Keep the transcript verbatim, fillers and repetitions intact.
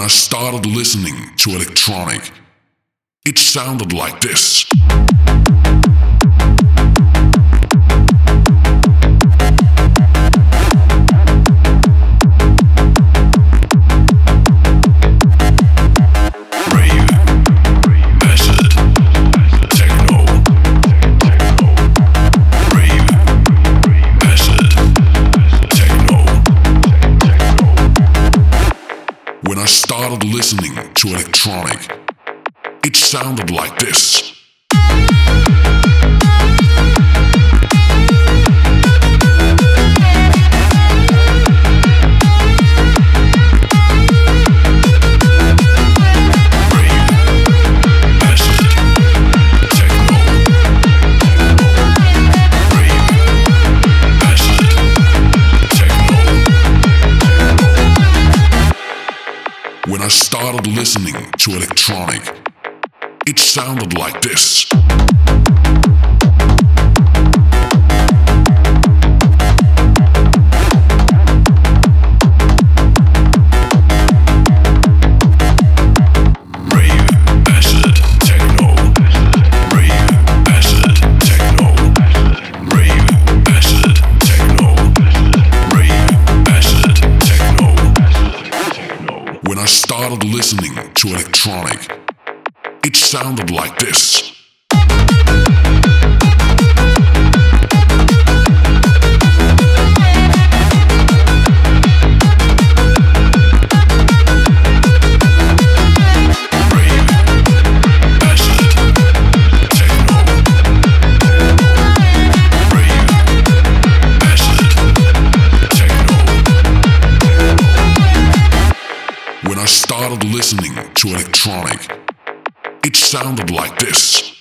I started listening to electronic, it sounded like this. When I started listening to electronic, it sounded like this. When I started listening to electronic, it sounded like this. When I started listening to electronic, it sounded like this. When I started listening to electronic, it sounded like this.